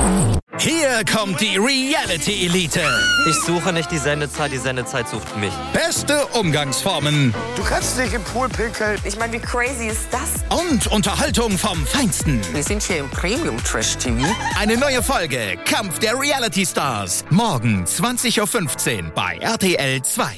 Hier kommt die Reality Elite. Ich suche nicht die Sendezeit sucht mich. Beste Umgangsformen. Du kannst nicht im Pool pinkeln. Ich meine, wie crazy ist das? Und Unterhaltung vom Feinsten. Wir sind hier im Premium-Trash-TV. Eine neue Folge Kampf der Reality Stars. Morgen 20.15 Uhr bei RTL 2.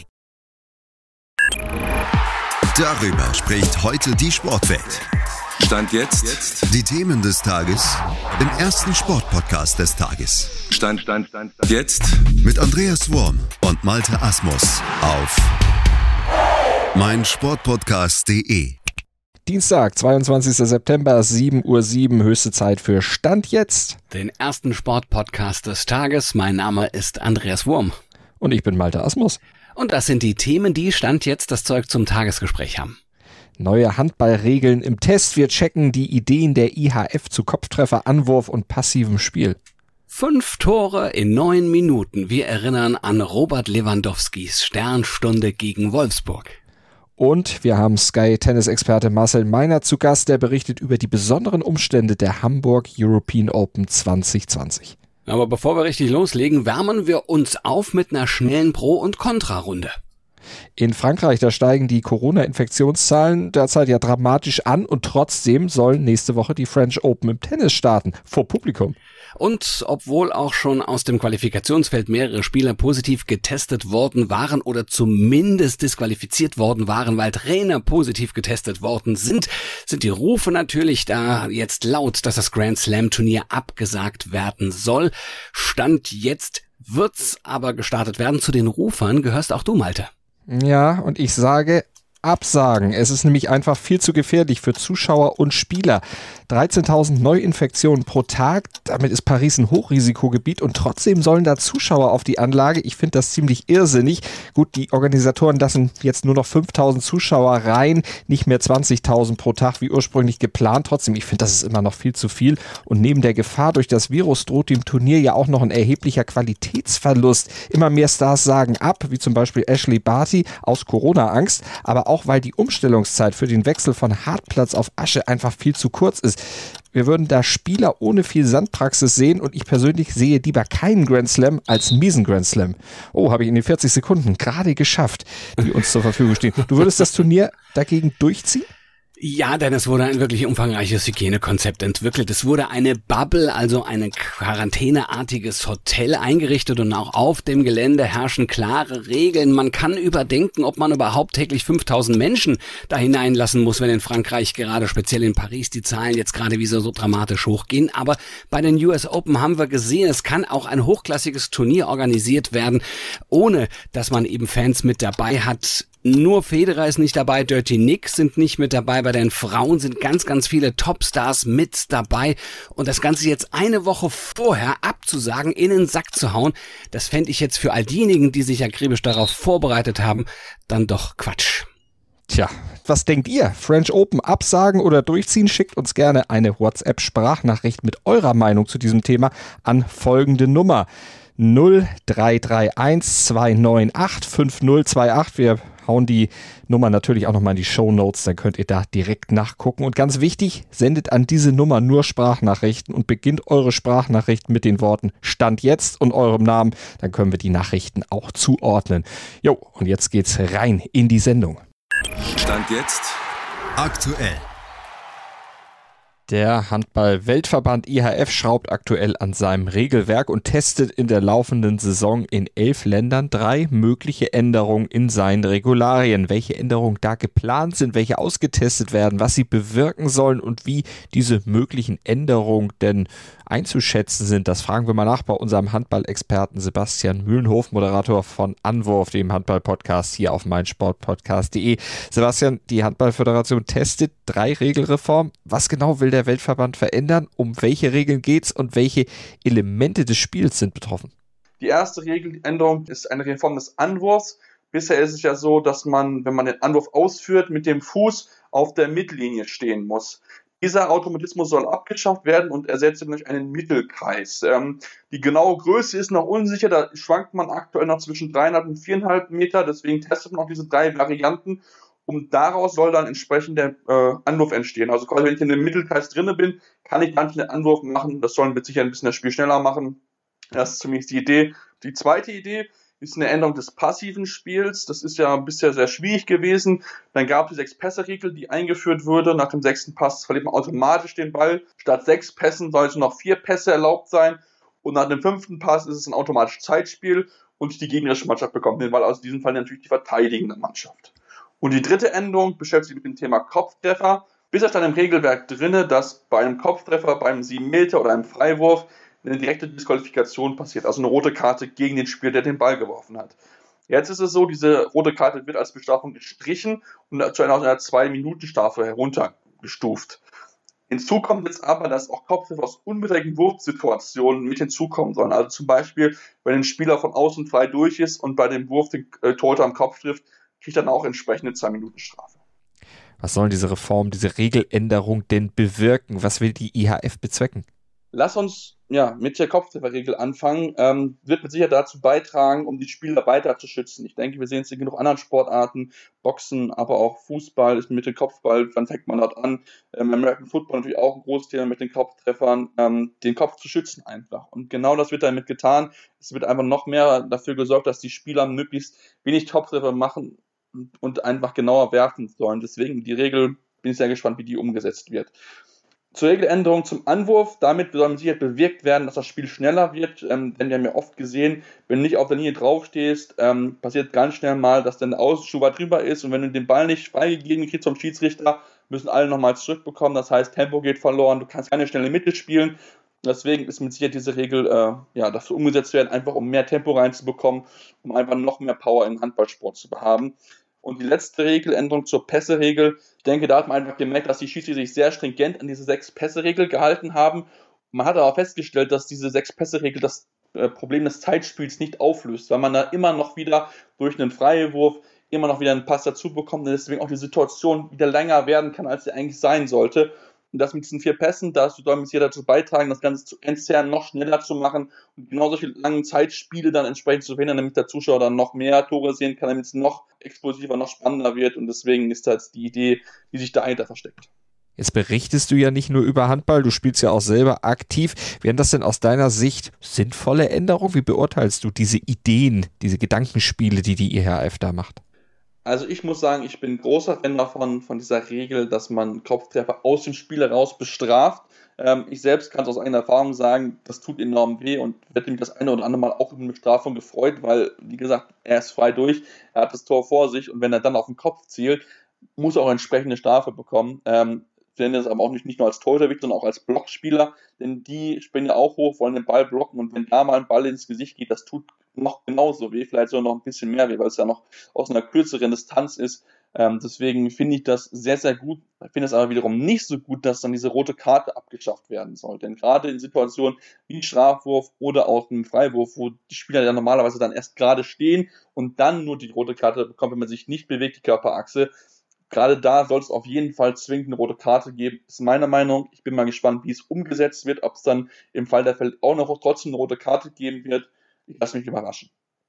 Darüber spricht heute die Sportwelt. Stand jetzt. Die Themen des Tages im ersten Sportpodcast des Tages. Stand jetzt. Mit Andreas Worm und Malte Asmus auf meinsportpodcast.de. Dienstag, 22. September, 7:07 Uhr, höchste Zeit für Stand jetzt. Den ersten Sportpodcast des Tages. Mein Name ist Andreas Worm. Und ich bin Malte Asmus. Und das sind die Themen, die Stand jetzt das Zeug zum Tagesgespräch haben. Neue Handballregeln im Test. Wir checken die Ideen der IHF zu Kopftreffer, Anwurf und passivem Spiel. 5 Tore in 9 Minuten. Wir erinnern an Robert Lewandowskis Sternstunde gegen Wolfsburg. Und wir haben Sky-Tennis-Experte Marcel Meiner zu Gast, der berichtet über die besonderen Umstände der Hamburg European Open 2020. Aber bevor wir richtig loslegen, wärmen wir uns auf mit einer schnellen Pro- und Kontrarunde. In Frankreich, da steigen die Corona-Infektionszahlen derzeit ja dramatisch an und trotzdem sollen nächste Woche die French Open im Tennis starten, vor Publikum. Und obwohl auch schon aus dem Qualifikationsfeld mehrere Spieler positiv getestet worden waren oder zumindest disqualifiziert worden waren, weil Trainer positiv getestet worden sind die Rufe natürlich da jetzt laut, dass das Grand Slam Turnier abgesagt werden soll. Stand jetzt wird's aber gestartet werden. Zu den Rufern gehörst auch du, Malte. Ja, und ich sage absagen. Es ist nämlich einfach viel zu gefährlich für Zuschauer und Spieler. 13.000 Neuinfektionen pro Tag, damit ist Paris ein Hochrisikogebiet und trotzdem sollen da Zuschauer auf die Anlage. Ich finde das ziemlich irrsinnig. Gut, die Organisatoren lassen jetzt nur noch 5.000 Zuschauer rein, nicht mehr 20.000 pro Tag wie ursprünglich geplant. Trotzdem, ich finde, das ist immer noch viel zu viel. Und neben der Gefahr durch das Virus droht dem Turnier ja auch noch ein erheblicher Qualitätsverlust. Immer mehr Stars sagen ab, wie zum Beispiel Ashley Barty aus Corona-Angst, aber auch weil die Umstellungszeit für den Wechsel von Hartplatz auf Asche einfach viel zu kurz ist. Wir würden da Spieler ohne viel Sandpraxis sehen und ich persönlich sehe lieber keinen Grand Slam als einen miesen Grand Slam. Oh, habe ich in den 40 Sekunden gerade geschafft, die uns zur Verfügung stehen. Du würdest das Turnier dagegen durchziehen? Ja, denn es wurde ein wirklich umfangreiches Hygienekonzept entwickelt. Es wurde eine Bubble, also ein quarantäneartiges Hotel eingerichtet und auch auf dem Gelände herrschen klare Regeln. Man kann überdenken, ob man überhaupt täglich 5.000 Menschen da hineinlassen muss, wenn in Frankreich, gerade speziell in Paris, die Zahlen jetzt gerade wieder so dramatisch hochgehen. Aber bei den US Open haben wir gesehen, es kann auch ein hochklassiges Turnier organisiert werden, ohne dass man eben Fans mit dabei hat. Nur Federer ist nicht dabei, Dirty Nick sind nicht mit dabei, bei den Frauen sind ganz, ganz viele Topstars mit dabei und das Ganze jetzt eine Woche vorher abzusagen, in den Sack zu hauen, das fände ich jetzt für all diejenigen, die sich akribisch darauf vorbereitet haben, dann doch Quatsch. Tja, was denkt ihr? French Open absagen oder durchziehen? Schickt uns gerne eine WhatsApp-Sprachnachricht mit eurer Meinung zu diesem Thema an folgende Nummer 0331 298 5028. Wir hauen die Nummer natürlich auch nochmal in die Shownotes, dann könnt ihr da direkt nachgucken. Und ganz wichtig, sendet an diese Nummer nur Sprachnachrichten und beginnt eure Sprachnachricht mit den Worten Stand jetzt und eurem Namen. Dann können wir die Nachrichten auch zuordnen. Jo, und jetzt geht's rein in die Sendung. Stand jetzt. Aktuell. Der Handball-Weltverband IHF schraubt aktuell an seinem Regelwerk und testet in der laufenden Saison in 11 Ländern 3 mögliche Änderungen in seinen Regularien. Welche Änderungen da geplant sind, welche ausgetestet werden, was sie bewirken sollen und wie diese möglichen Änderungen denn einzuschätzen sind, das fragen wir mal nach bei unserem Handball-Experten Sebastian Mühlenhof, Moderator von Anwurf, dem Handball-Podcast hier auf meinsportpodcast.de. Sebastian, die Handballföderation testet 3 Regelreformen. Was genau will der Weltverband verändern? Um welche Regeln geht's und welche Elemente des Spiels sind betroffen? Die erste Regeländerung ist eine Reform des Anwurfs. Bisher ist es ja so, dass man, wenn man den Anwurf ausführt, mit dem Fuß auf der Mittellinie stehen muss. Dieser Automatismus soll abgeschafft werden und ersetzt durch einen Mittelkreis. Die genaue Größe ist noch unsicher, da schwankt man aktuell noch zwischen 3,5 und 4,5 Meter, deswegen testet man auch diese 3 Varianten. und daraus soll dann entsprechend der Anwurf entstehen. Also quasi, wenn ich in dem Mittelkreis drinne bin, kann ich manchen einen Anwurf machen. Das soll mit Sicherheit ein bisschen das Spiel schneller machen. Das ist zumindest die Idee. Die zweite Idee ist eine Änderung des passiven Spiels. Das ist ja bisher sehr schwierig gewesen. Dann gab es die 6-Pässe-Regel, die eingeführt wurde. Nach dem 6. Pass verliert man automatisch den Ball. Statt 6 Pässen soll es noch 4 Pässe erlaubt sein. Und nach dem 5. Pass ist es ein automatisches Zeitspiel und die gegnerische Mannschaft bekommt den Ball. Also in diesem Fall natürlich die verteidigende Mannschaft. Und die dritte Änderung beschäftigt sich mit dem Thema Kopftreffer. Bisher stand im Regelwerk drin, dass bei einem Kopftreffer, beim 7 Meter oder einem Freiwurf eine direkte Disqualifikation passiert. Also eine rote Karte gegen den Spieler, der den Ball geworfen hat. Jetzt ist es so, diese rote Karte wird als Bestrafung gestrichen und zu einer 2-Minuten-Strafe heruntergestuft. Hinzu kommt jetzt aber, dass auch Kopftreffer aus unbedingten Wurfsituationen mit hinzukommen sollen. Also zum Beispiel, wenn ein Spieler von außen frei durch ist und bei dem Wurf den Torhüter am Kopf trifft, kriegt dann auch entsprechende 2-Minuten-Strafe. Was sollen diese Reform, diese Regeländerung denn bewirken? Was will die IHF bezwecken? Lass uns mit der Kopftrefferregel anfangen. Wird mit Sicherheit dazu beitragen, um die Spieler weiter zu schützen. Ich denke, wir sehen es in genug anderen Sportarten, Boxen, aber auch Fußball ist mit dem Kopfball, dann fängt man dort an. American Football natürlich auch ein großes Thema mit den Kopftreffern, den Kopf zu schützen einfach. Und genau das wird damit getan. Es wird einfach noch mehr dafür gesorgt, dass die Spieler möglichst wenig Kopftreffer machen und einfach genauer werfen sollen. Deswegen die Regel, bin ich sehr gespannt, wie die umgesetzt wird. Zur Regeländerung zum Anwurf, damit soll mit Sicherheit bewirkt werden, dass das Spiel schneller wird, denn wir haben ja oft gesehen, wenn du nicht auf der Linie draufstehst, passiert ganz schnell mal, dass dein Außenschuh weit drüber ist und wenn du den Ball nicht freigegeben kriegst vom Schiedsrichter, müssen alle nochmal zurückbekommen, das heißt Tempo geht verloren, du kannst keine schnelle Mitte spielen, deswegen ist mit Sicherheit diese Regel dafür umgesetzt werden, einfach um mehr Tempo reinzubekommen, um einfach noch mehr Power im Handballsport zu haben. Und die letzte Regeländerung zur Pässe-Regel, ich denke, da hat man einfach gemerkt, dass die Schiedsrichter sich sehr stringent an diese 6-Pässe-Regel gehalten haben. Man hat aber festgestellt, dass diese 6-Pässe-Regel das Problem des Zeitspiels nicht auflöst, weil man da immer noch wieder durch einen Freiwurf immer noch wieder einen Pass dazu bekommt und deswegen auch die Situation wieder länger werden kann, als sie eigentlich sein sollte. Und das mit diesen 4 Pässen, da soll mit jeder dazu beitragen, das Ganze zu entzerren, noch schneller zu machen und genau solche langen Zeitspiele dann entsprechend zu verhindern, damit der Zuschauer dann noch mehr Tore sehen kann, damit es noch explosiver, noch spannender wird und deswegen ist das die Idee, die sich dahinter versteckt. Jetzt berichtest du ja nicht nur über Handball, du spielst ja auch selber aktiv. Wären das denn aus deiner Sicht sinnvolle Änderungen? Wie beurteilst du diese Ideen, diese Gedankenspiele, die die IHF da macht? Also ich muss sagen, ich bin großer Fan davon, von dieser Regel, dass man Kopftreffer aus dem Spiel heraus bestraft. Ich selbst kann es aus eigener Erfahrung sagen, das tut enorm weh und werde mich das eine oder andere Mal auch über eine Bestrafung gefreut, weil, wie gesagt, er ist frei durch, er hat das Tor vor sich und wenn er dann auf den Kopf zielt, muss er auch entsprechende Strafe bekommen. Ich finde das aber auch nicht nur als Torhüter wichtig, sondern auch als Blockspieler, denn die springen ja auch hoch, wollen den Ball blocken und wenn da mal ein Ball ins Gesicht geht, das tut noch genauso weh, vielleicht sogar noch ein bisschen mehr weh, weil es ja noch aus einer kürzeren Distanz ist. Deswegen finde ich das sehr, sehr gut. Ich finde es aber wiederum nicht so gut, dass dann diese rote Karte abgeschafft werden soll. Denn gerade in Situationen wie Strafwurf oder auch im Freiwurf, wo die Spieler ja normalerweise dann erst gerade stehen und dann nur die rote Karte bekommt, wenn man sich nicht bewegt, die Körperachse, gerade da soll es auf jeden Fall zwingend eine rote Karte geben, ist meine Meinung. Ich bin mal gespannt, wie es umgesetzt wird, ob es dann im Fall der Fälle auch noch trotzdem eine rote Karte geben wird. Ich lasse mich überraschen.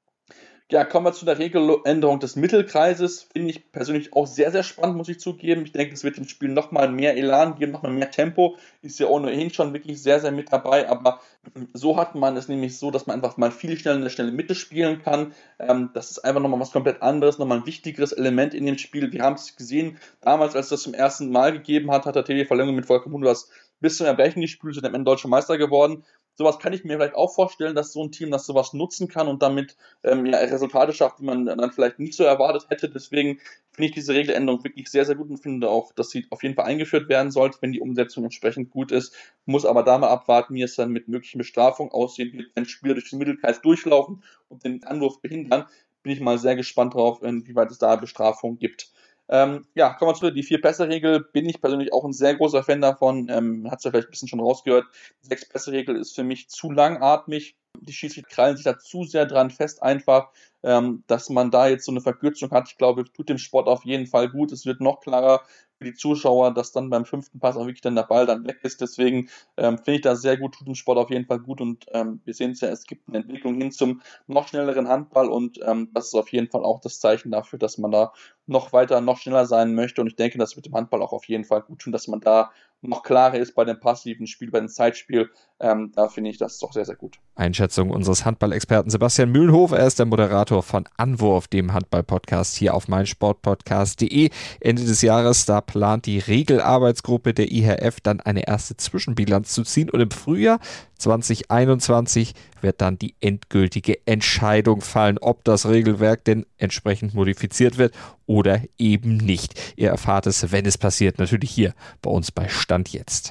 Ja, kommen wir zu der Regeländerung des Mittelkreises. Finde ich persönlich auch sehr, sehr spannend, muss ich zugeben. Ich denke, es wird dem Spiel nochmal mehr Elan geben, nochmal mehr Tempo. Ist ja ohnehin schon wirklich sehr, sehr mit dabei. Aber so hat man es nämlich so, dass man einfach mal viel schneller in der schnellen Mitte spielen kann. Das ist einfach nochmal was komplett anderes, nochmal ein wichtigeres Element in dem Spiel. Wir haben es gesehen, damals, als es das zum ersten Mal gegeben hat, hat der TV-Verlängerung mit Volker Mundo das bis zum Erbrechen gespielt, sind am Ende Deutscher Meister geworden. Sowas kann ich mir vielleicht auch vorstellen, dass so ein Team das sowas nutzen kann und damit Resultate schafft, die man dann vielleicht nicht so erwartet hätte. Deswegen finde ich diese Regeländerung wirklich sehr, sehr gut und finde auch, dass sie auf jeden Fall eingeführt werden sollte, wenn die Umsetzung entsprechend gut ist. Muss aber da mal abwarten, wie es dann mit möglichen Bestrafungen aussehen wird, wenn Spieler durch den Mittelkreis durchlaufen und den Anwurf behindern. Bin ich mal sehr gespannt drauf, inwieweit es da Bestrafungen gibt. Kommen wir zu die 4-Pässe-Regel. Bin ich persönlich auch ein sehr großer Fan davon. Hat es ja vielleicht ein bisschen schon rausgehört. Die 6-Pässe-Regel ist für mich zu langatmig. Die Schiedsrichter krallen sich da zu sehr dran fest einfach, dass man da jetzt so eine Verkürzung hat. Ich glaube, tut dem Sport auf jeden Fall gut. Es wird noch klarer für die Zuschauer, dass dann beim 5. Pass auch wirklich dann der Ball dann weg ist. Deswegen finde ich das sehr gut, tut dem Sport auf jeden Fall gut und wir sehen es ja, es gibt eine Entwicklung hin zum noch schnelleren Handball und das ist auf jeden Fall auch das Zeichen dafür, dass man da noch weiter, noch schneller sein möchte und ich denke, das wird dem Handball auch auf jeden Fall gut tun, dass man da noch klarer ist bei dem passiven Spiel, bei dem Zeitspiel. Da finde ich das doch sehr, sehr gut. Einschätzung unseres Handball-Experten Sebastian Mühlenhof. Er ist der Moderator von Anwurf, dem Handball-Podcast hier auf meinsportpodcast.de. Ende des Jahres, da plant die Regelarbeitsgruppe der IHF dann eine erste Zwischenbilanz zu ziehen und im Frühjahr 2021 wird dann die endgültige Entscheidung fallen, ob das Regelwerk denn entsprechend modifiziert wird oder eben nicht. Ihr erfahrt es, wenn es passiert, natürlich hier bei uns bei Stand Jetzt.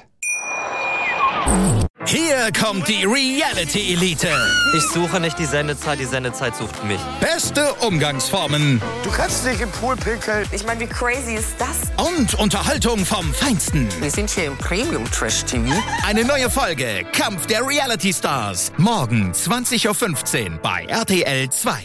Hier kommt die Reality Elite. Ich suche nicht die Sendezeit sucht mich. Beste Umgangsformen Du kannst dich im Pool pinkeln. Ich meine, wie crazy ist das? und Unterhaltung vom Feinsten. Wir sind hier im Premium Trash TV. Eine neue Folge Kampf der Reality Stars. Morgen 20.15 Uhr bei RTL 2.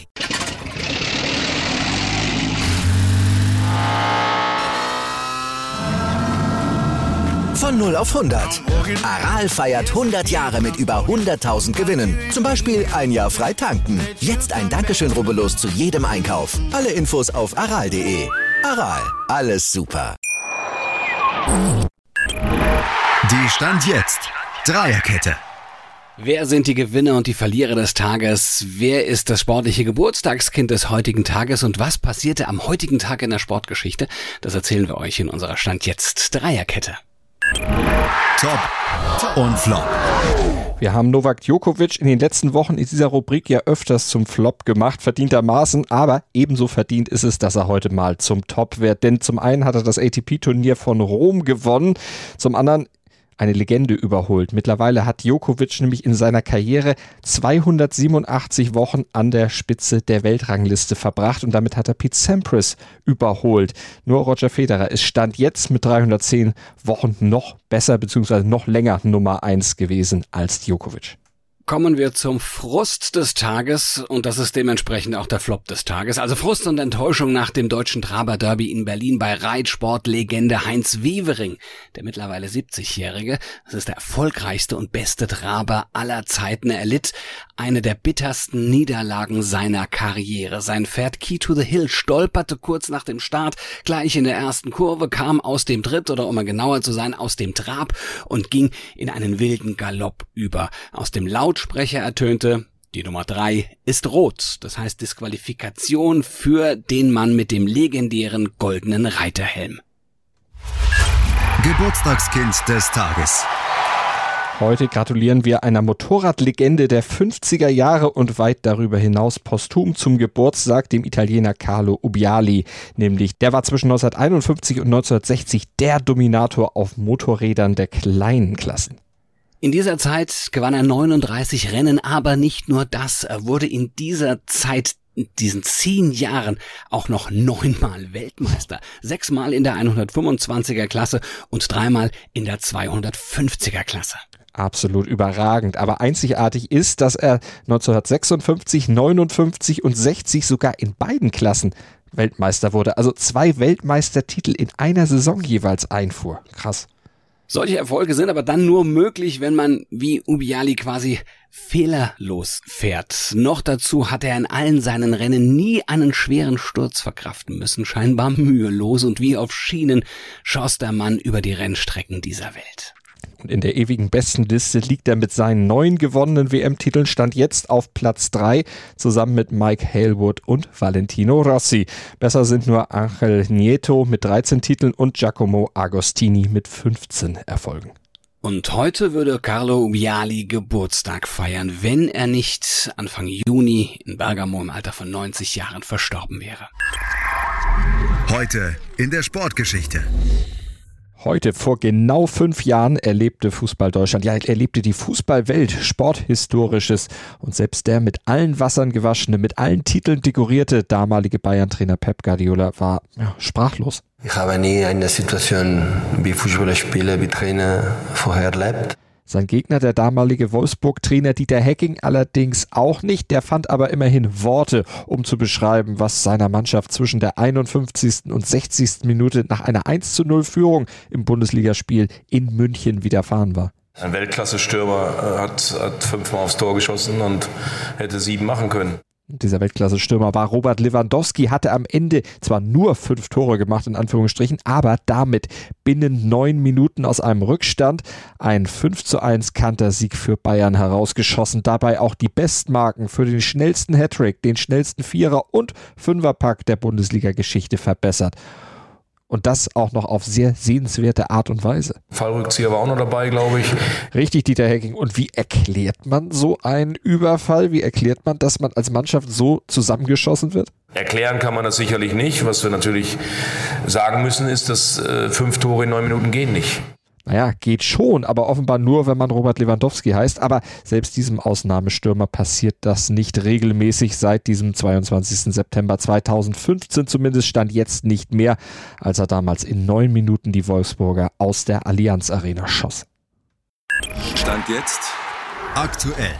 Von 0 auf 100. Aral feiert 100 Jahre mit über 100.000 Gewinnen. Zum Beispiel ein Jahr frei tanken. Jetzt ein Dankeschön, rubbellos zu jedem Einkauf. Alle Infos auf aral.de. Aral, alles super. Die Stand Jetzt Dreierkette. Wer sind die Gewinner und die Verlierer des Tages? Wer ist das sportliche Geburtstagskind des heutigen Tages? Und was passierte am heutigen Tag in der Sportgeschichte? Das erzählen wir euch in unserer Stand Jetzt Dreierkette. Top und Flop. Wir haben Novak Djokovic in den letzten Wochen in dieser Rubrik ja öfters zum Flop gemacht, verdientermaßen, aber ebenso verdient ist es, dass er heute mal zum Top wird. Denn zum einen hat er das ATP-Turnier von Rom gewonnen, zum anderen eine Legende überholt. Mittlerweile hat Djokovic nämlich in seiner Karriere 287 Wochen an der Spitze der Weltrangliste verbracht und damit hat er Pete Sampras überholt. Nur Roger Federer ist Stand jetzt mit 310 Wochen noch besser bzw. noch länger Nummer 1 gewesen als Djokovic. Kommen wir zum Frust des Tages und das ist dementsprechend auch der Flop des Tages. Also Frust und Enttäuschung nach dem deutschen Traber-Derby in Berlin bei Reitsportlegende Heinz Wevering. Der mittlerweile 70-Jährige, das ist der erfolgreichste und beste Traber aller Zeiten. Er erlitt eine der bittersten Niederlagen seiner Karriere. Sein Pferd Key to the Hill stolperte kurz nach dem Start, gleich in der ersten Kurve, kam aus dem Tritt oder um mal genauer zu sein, aus dem Trab und ging in einen wilden Galopp über. Aus dem Lautsprecher ertönte: Die Nummer 3 ist rot. Das heißt Disqualifikation für den Mann mit dem legendären goldenen Reiterhelm. Geburtstagskind des Tages. Heute gratulieren wir einer Motorradlegende der 50er Jahre und weit darüber hinaus posthum zum Geburtstag, dem Italiener Carlo Ubbiali. Nämlich, der war zwischen 1951 und 1960 der Dominator auf Motorrädern der kleinen Klassen. In dieser Zeit gewann er 39 Rennen, aber nicht nur das. Er wurde in dieser Zeit, in diesen 10 Jahren, auch noch 9-mal Weltmeister. 6-mal in der 125er Klasse und 3-mal in der 250er Klasse. Absolut überragend, aber einzigartig ist, dass er 1956, 59 und 60 sogar in beiden Klassen Weltmeister wurde. Also 2 Weltmeistertitel in einer Saison jeweils einfuhr. Krass. Solche Erfolge sind aber dann nur möglich, wenn man wie Ubbiali quasi fehlerlos fährt. Noch dazu hat er in allen seinen Rennen nie einen schweren Sturz verkraften müssen, scheinbar mühelos, und wie auf Schienen schoss der Mann über die Rennstrecken dieser Welt. Und in der ewigen Bestenliste liegt er mit seinen 9 gewonnenen WM-Titeln Stand jetzt auf Platz 3, zusammen mit Mike Hailwood und Valentino Rossi. Besser sind nur Angel Nieto mit 13 Titeln und Giacomo Agostini mit 15 Erfolgen. Und heute würde Carlo Ubbiali Geburtstag feiern, wenn er nicht Anfang Juni in Bergamo im Alter von 90 Jahren verstorben wäre. Heute in der Sportgeschichte. Heute, vor genau 5 Jahren, erlebte Fußball Deutschland, ja, erlebte die Fußballwelt Sporthistorisches. Und selbst der mit allen Wassern gewaschene, mit allen Titeln dekorierte damalige Bayern-Trainer Pep Guardiola war sprachlos. Ich habe nie eine Situation wie Fußballspieler, wie Trainer vorher erlebt. Sein Gegner, der damalige Wolfsburg-Trainer Dieter Hecking, allerdings auch nicht. Der fand aber immerhin Worte, um zu beschreiben, was seiner Mannschaft zwischen der 51. und 60. Minute nach einer 1:0 Führung im Bundesligaspiel in München widerfahren war. Ein Weltklasse-Stürmer hat 5-mal aufs Tor geschossen und hätte 7 machen können. Dieser Weltklasse-Stürmer war Robert Lewandowski, hatte am Ende zwar nur 5 Tore gemacht, in Anführungsstrichen, aber damit binnen 9 Minuten aus einem Rückstand ein 5:1 Kantersieg für Bayern herausgeschossen. Dabei auch die Bestmarken für den schnellsten Hattrick, den schnellsten Vierer- und Fünferpack der Bundesliga-Geschichte verbessert. Und das auch noch auf sehr sehenswerte Art und Weise. Fallrückzieher war auch noch dabei, glaube ich. Richtig, Dieter Hecking. Und wie erklärt man so einen Überfall? Wie erklärt man, dass man als Mannschaft so zusammengeschossen wird? Erklären kann man das sicherlich nicht. Was wir natürlich sagen müssen, ist, dass 5 Tore in 9 Minuten gehen nicht. Naja, geht schon, aber offenbar nur, wenn man Robert Lewandowski heißt. Aber selbst diesem Ausnahmestürmer passiert das nicht regelmäßig seit diesem 22. September 2015. Zumindest stand jetzt nicht mehr, als er damals in 9 Minuten die Wolfsburger aus der Allianz Arena schoss. Stand jetzt aktuell.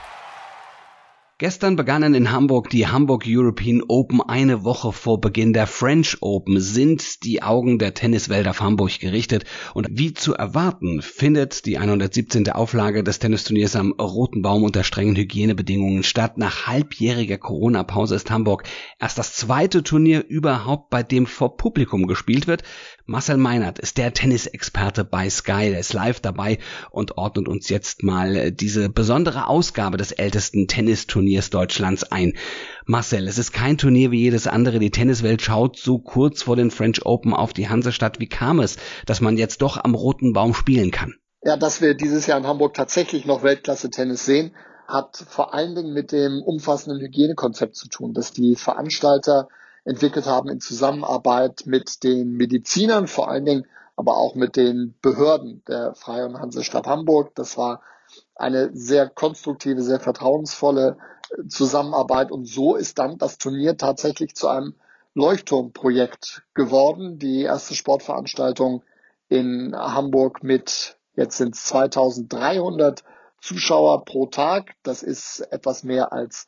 Gestern begannen in Hamburg die Hamburg European Open. Eine Woche vor Beginn der French Open sind die Augen der Tenniswelt auf Hamburg gerichtet. Und wie zu erwarten, findet die 117. Auflage des Tennisturniers am Roten Baum unter strengen Hygienebedingungen statt. Nach halbjähriger Corona-Pause ist Hamburg erst das zweite Turnier überhaupt, bei dem vor Publikum gespielt wird. Marcel Meinert ist der Tennisexperte bei Sky, der ist live dabei und ordnet uns jetzt mal diese besondere Ausgabe des ältesten Tennisturniers Deutschlands ein. Marcel, es ist kein Turnier wie jedes andere. Die Tenniswelt schaut so kurz vor den French Open auf die Hansestadt. Wie kam es, dass man jetzt doch am Roten Baum spielen kann? Ja, dass wir dieses Jahr in Hamburg tatsächlich noch Weltklasse-Tennis sehen, hat vor allen Dingen mit dem umfassenden Hygienekonzept zu tun, das die Veranstalter entwickelt haben in Zusammenarbeit mit den Medizinern, vor allen Dingen aber auch mit den Behörden der Freien Hansestadt Hamburg. Das war eine sehr konstruktive, sehr vertrauensvolle Zusammenarbeit und so ist dann das Turnier tatsächlich zu einem Leuchtturmprojekt geworden. Die erste Sportveranstaltung in Hamburg mit, jetzt sind es 2300 Zuschauer pro Tag. Das ist etwas mehr als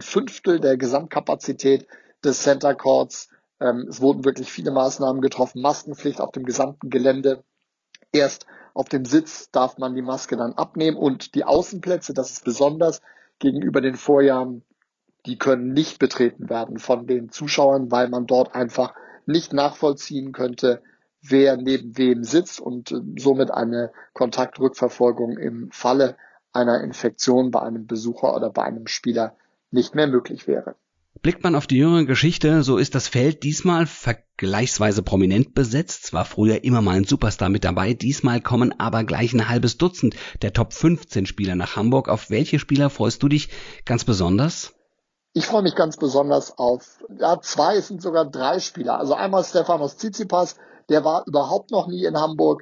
1/5 der Gesamtkapazität des Center Courts. Es wurden wirklich viele Maßnahmen getroffen. Maskenpflicht auf dem gesamten Gelände. Erst auf dem Sitz darf man die Maske dann abnehmen und die Außenplätze, das ist besonders gegenüber den Vorjahren, die können nicht betreten werden von den Zuschauern, weil man dort einfach nicht nachvollziehen könnte, wer neben wem sitzt und somit eine Kontaktrückverfolgung im Falle einer Infektion bei einem Besucher oder bei einem Spieler nicht mehr möglich wäre. Blickt man auf die jüngere Geschichte, so ist das Feld diesmal vergleichsweise prominent besetzt. War früher immer mal ein Superstar mit dabei, diesmal kommen aber gleich ein halbes Dutzend der Top 15 Spieler nach Hamburg. Auf welche Spieler freust du dich ganz besonders? Ich freue mich ganz besonders auf, 2, es sind sogar 3 Spieler. Also einmal Stefanos Tsitsipas, der war überhaupt noch nie in Hamburg,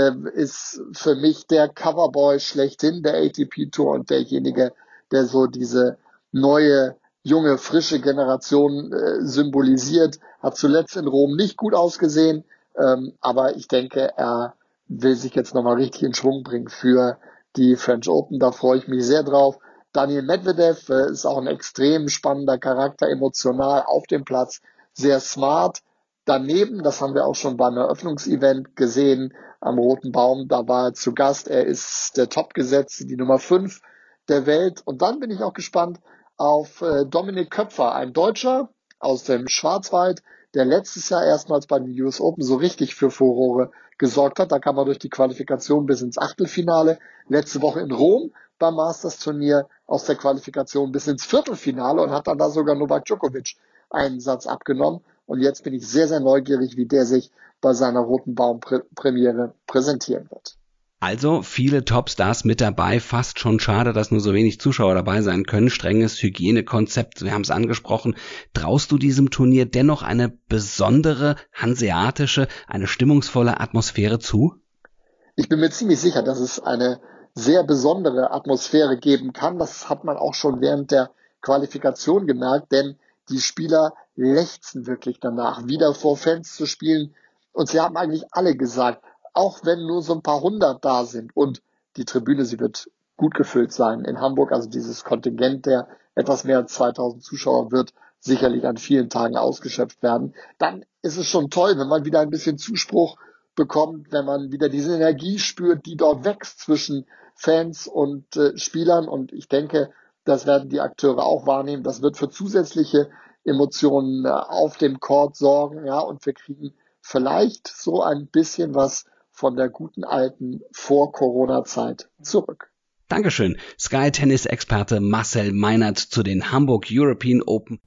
ist für mich der Coverboy schlechthin der ATP Tour und derjenige, der so diese neue junge, frische Generation symbolisiert, hat zuletzt in Rom nicht gut ausgesehen, aber ich denke, er will sich jetzt nochmal richtig in Schwung bringen für die French Open, da freue ich mich sehr drauf. Daniil Medvedev ist auch ein extrem spannender Charakter, emotional auf dem Platz, sehr smart. Daneben, das haben wir auch schon beim Eröffnungsevent gesehen, am Roten Baum, da war er zu Gast, er ist der Topgesetzte, die Nummer 5 der Welt. Und dann bin ich auch gespannt auf Dominik Köpfer, ein Deutscher aus dem Schwarzwald, der letztes Jahr erstmals bei den US Open so richtig für Furore gesorgt hat. Da kam er durch die Qualifikation bis ins Achtelfinale. Letzte Woche in Rom beim Masters-Turnier aus der Qualifikation bis ins Viertelfinale und hat dann da sogar Novak Djokovic einen Satz abgenommen. Und jetzt bin ich sehr, sehr neugierig, wie der sich bei seiner Roten Baum-Premiere präsentieren wird. Also viele Topstars mit dabei, fast schon schade, dass nur so wenig Zuschauer dabei sein können. Strenges Hygienekonzept, wir haben es angesprochen. Traust du diesem Turnier dennoch eine besondere, hanseatische, eine stimmungsvolle Atmosphäre zu? Ich bin mir ziemlich sicher, dass es eine sehr besondere Atmosphäre geben kann. Das hat man auch schon während der Qualifikation gemerkt, denn die Spieler lechzen wirklich danach, wieder vor Fans zu spielen. Und sie haben eigentlich alle gesagt, auch wenn nur so ein paar hundert da sind und die Tribüne, sie wird gut gefüllt sein in Hamburg. Also dieses Kontingent der etwas mehr als 2000 Zuschauer wird sicherlich an vielen Tagen ausgeschöpft werden. Dann ist es schon toll, wenn man wieder ein bisschen Zuspruch bekommt, wenn man wieder diese Energie spürt, die dort wächst zwischen Fans und Spielern. Und ich denke, das werden die Akteure auch wahrnehmen. Das wird für zusätzliche Emotionen auf dem Court sorgen. Ja, und wir kriegen vielleicht so ein bisschen was von der guten alten Vor-Corona-Zeit zurück. Dankeschön. Sky-Tennis-Experte Marcel Meinert zu den Hamburg European Open.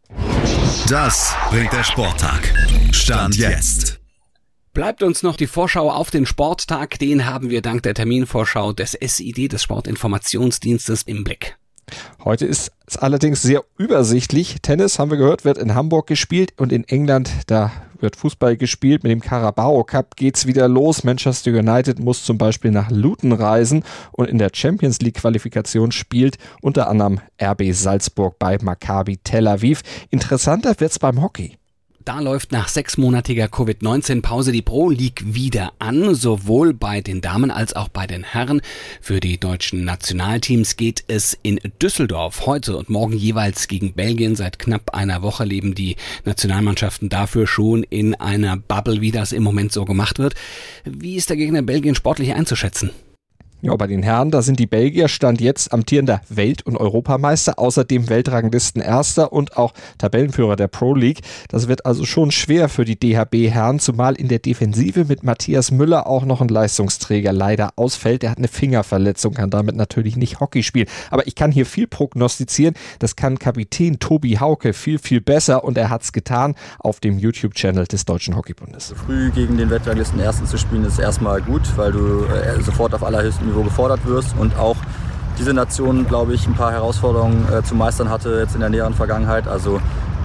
Das bringt der Sporttag. Stand jetzt. Bleibt uns noch die Vorschau auf den Sporttag. Den haben wir dank der Terminvorschau des SID, des Sportinformationsdienstes, im Blick. Heute ist es allerdings sehr übersichtlich. Tennis, haben wir gehört, wird in Hamburg gespielt und in England, da wird Fußball gespielt. Mit dem Carabao Cup geht's wieder los. Manchester United muss zum Beispiel nach Luton reisen und in der Champions League Qualifikation spielt unter anderem RB Salzburg bei Maccabi Tel Aviv. Interessanter wird's beim Hockey. Da läuft nach 6-monatiger Covid-19-Pause die Pro League wieder an, sowohl bei den Damen als auch bei den Herren. Für die deutschen Nationalteams geht es in Düsseldorf heute und morgen jeweils gegen Belgien. Seit knapp einer Woche leben die Nationalmannschaften dafür schon in einer Bubble, wie das im Moment so gemacht wird. Wie ist der Gegner Belgien sportlich einzuschätzen? Ja, bei den Herren, da sind die Belgier Stand jetzt amtierender Welt- und Europameister, außerdem Weltranglistenerster und auch Tabellenführer der Pro League. Das wird also schon schwer für die DHB-Herren, zumal in der Defensive mit Matthias Müller auch noch ein Leistungsträger leider ausfällt. Der hat eine Fingerverletzung, kann damit natürlich nicht Hockey spielen. Aber ich kann hier viel prognostizieren. Das kann Kapitän Tobi Hauke viel, viel besser und er hat's getan auf dem YouTube-Channel des Deutschen Hockeybundes. Früh gegen den Weltranglistenersten zu spielen ist erstmal gut, weil du sofort auf allerhöchstem Niveau gefordert wirst und auch diese Nation, glaube ich, ein paar Herausforderungen zu meistern hatte jetzt in der näheren Vergangenheit. Also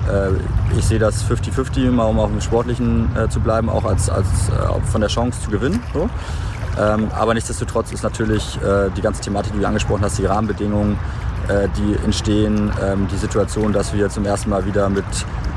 ich sehe das 50-50, mal um auf dem Sportlichen zu bleiben, auch als von der Chance zu gewinnen. So. Aber nichtsdestotrotz ist natürlich die ganze Thematik, die du angesprochen hast, die Rahmenbedingungen, die entstehen, die Situation, dass wir zum ersten Mal wieder mit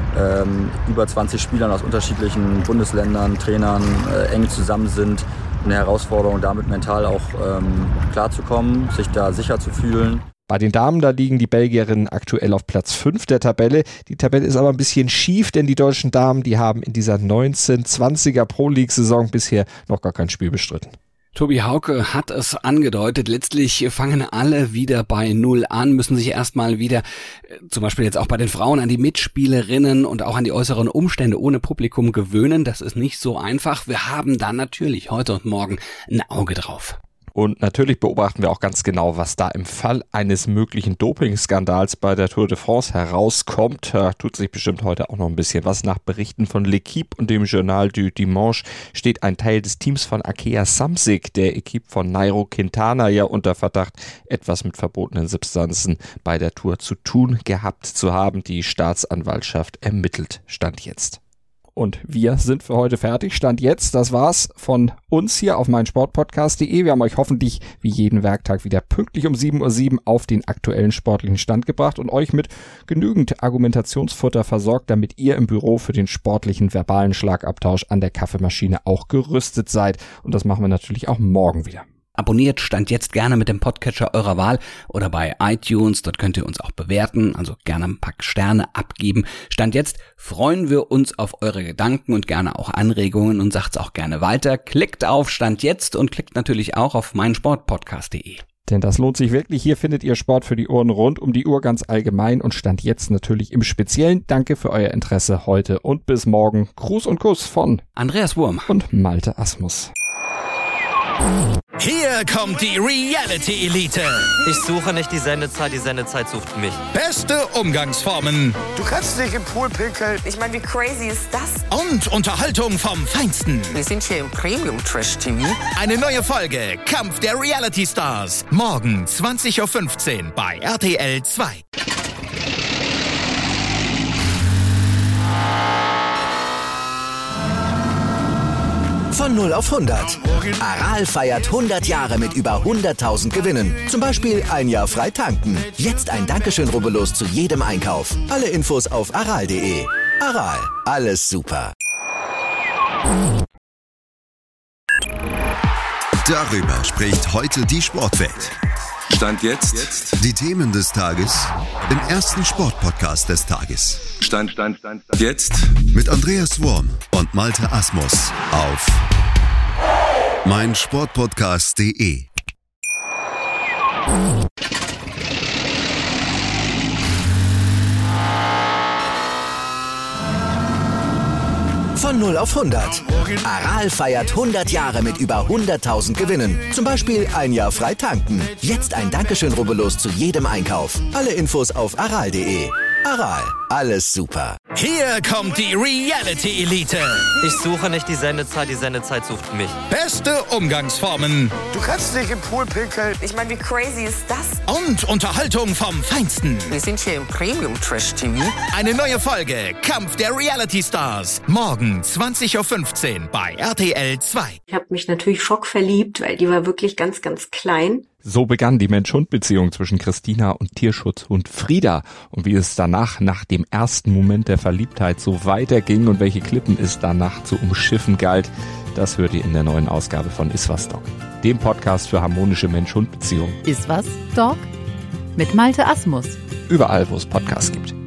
über 20 Spielern aus unterschiedlichen Bundesländern, Trainern eng zusammen sind. Eine Herausforderung, damit mental auch klarzukommen, sich da sicher zu fühlen. Bei den Damen, da liegen die Belgierinnen aktuell auf Platz 5 der Tabelle. Die Tabelle ist aber ein bisschen schief, denn die deutschen Damen, die haben in dieser 19-20er Pro-League-Saison bisher noch gar kein Spiel bestritten. Tobi Hauke hat es angedeutet, letztlich fangen alle wieder bei Null an, müssen sich erstmal wieder, zum Beispiel jetzt auch bei den Frauen, an die Mitspielerinnen und auch an die äußeren Umstände ohne Publikum gewöhnen. Das ist nicht so einfach. Wir haben da natürlich heute und morgen ein Auge drauf. Und natürlich beobachten wir auch ganz genau, was da im Fall eines möglichen Dopingskandals bei der Tour de France herauskommt. Da tut sich bestimmt heute auch noch ein bisschen was. Nach Berichten von L'Equipe und dem Journal du Dimanche steht ein Teil des Teams von Akea Samsic, der Equipe von Nairo Quintana, ja unter Verdacht, etwas mit verbotenen Substanzen bei der Tour zu tun gehabt zu haben. Die Staatsanwaltschaft ermittelt, Stand jetzt. Und wir sind für heute fertig. Stand jetzt, das war's von uns hier auf meinsportpodcast.de. Wir haben euch hoffentlich wie jeden Werktag wieder pünktlich um 7:07 Uhr auf den aktuellen sportlichen Stand gebracht und euch mit genügend Argumentationsfutter versorgt, damit ihr im Büro für den sportlichen verbalen Schlagabtausch an der Kaffeemaschine auch gerüstet seid. Und das machen wir natürlich auch morgen wieder. Abonniert Stand jetzt gerne mit dem Podcatcher eurer Wahl oder bei iTunes, dort könnt ihr uns auch bewerten, also gerne ein paar Sterne abgeben. Stand jetzt freuen wir uns auf eure Gedanken und gerne auch Anregungen und sagt's auch gerne weiter. Klickt auf Stand jetzt und klickt natürlich auch auf meinsportpodcast.de. Denn das lohnt sich wirklich. Hier findet ihr Sport für die Ohren rund um die Uhr ganz allgemein und Stand jetzt natürlich im Speziellen. Danke für euer Interesse heute und bis morgen. Gruß und Kuss von Andreas Wurm und Malte Asmus. Hier kommt die Reality-Elite. Ich suche nicht die Sendezeit sucht mich. Beste Umgangsformen. Du kannst nicht im Pool pinkeln. Ich meine, wie crazy ist das? Und Unterhaltung vom Feinsten. Wir sind hier im Premium-Trash-TV. Eine neue Folge Kampf der Reality-Stars. Morgen 20:15 Uhr bei RTL 2. Von 0 auf 100. Aral feiert 100 Jahre mit über 100.000 Gewinnen. Zum Beispiel ein Jahr frei tanken. Jetzt ein Dankeschön, rubbellos zu jedem Einkauf. Alle Infos auf aral.de. Aral, alles super. Darüber spricht heute die Sportwelt. Stand jetzt. Die Themen des Tages im ersten Sportpodcast des Tages. Stand jetzt. Mit Andreas Worm und Malte Asmus auf meinsportpodcast.de. Von 0 auf 100. Aral feiert 100 Jahre mit über 100.000 Gewinnen. Zum Beispiel ein Jahr frei tanken. Jetzt ein Dankeschön, rubbellos zu jedem Einkauf. Alle Infos auf aral.de. Aral, alles super. Hier kommt die Reality Elite. Ich suche nicht die Sendezeit sucht mich. Beste Umgangsformen. Du kannst nicht im Pool pinkeln. Ich meine, wie crazy ist das? Und Unterhaltung vom Feinsten. Wir sind hier im Premium-Trash-TV. Eine neue Folge Kampf der Reality Stars. Morgen 20.15 Uhr bei RTL 2. Ich habe mich natürlich schockverliebt, weil die war wirklich ganz, ganz klein. So begann die Mensch-Hund-Beziehung zwischen Christina und Tierschutzhund Frieda. Und wie es danach, nach dem ersten Moment der Verliebtheit, so weiterging und welche Klippen es danach zu umschiffen galt, das hört ihr in der neuen Ausgabe von Iswas Dog, dem Podcast für harmonische Mensch-Hund-Beziehungen. Iswas Dog? Mit Malte Asmus. Überall, wo es Podcasts gibt.